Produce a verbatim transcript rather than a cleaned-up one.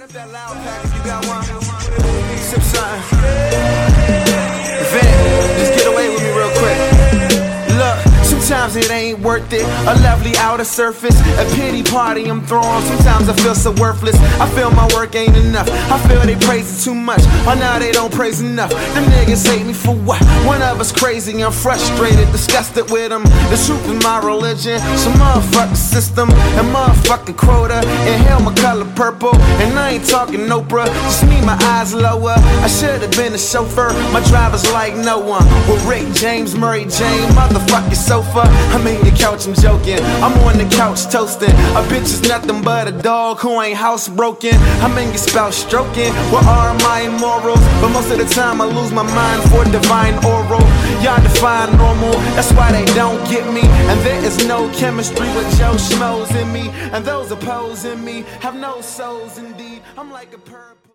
Pass that loud pack if you got one. Sip something. Vent, just get away with me real quick. Look, sometimes it ain't worth it. A lovely outer surface, a pity party I'm throwing. Sometimes I feel so worthless. I feel my work ain't enough. I feel they praise it too much. Oh, now they don't praise enough. Them niggas hate me for what? One of us crazy, I'm frustrated, disgusted with them. The truth is my religion. Some motherfucking system and motherfucking quota. Inhale my color purple, and I ain't talking Oprah. Just me, my eyes lower. I should have been a chauffeur. My driver's like no one. With Rick James, Murray James, motherfucking sofa. I'm in the couch, I'm joking. I'm on the couch toasting. A bitch is nothing but a dog who ain't housebroken. I'm in your spouse stroking. What are my morals? But most of the time I lose my mind for divine oral. Y'all define normal, that's why they don't get me. And there is no chemistry with Joe Schmoes in me. And those opposing me have no souls indeed. I'm like a purple.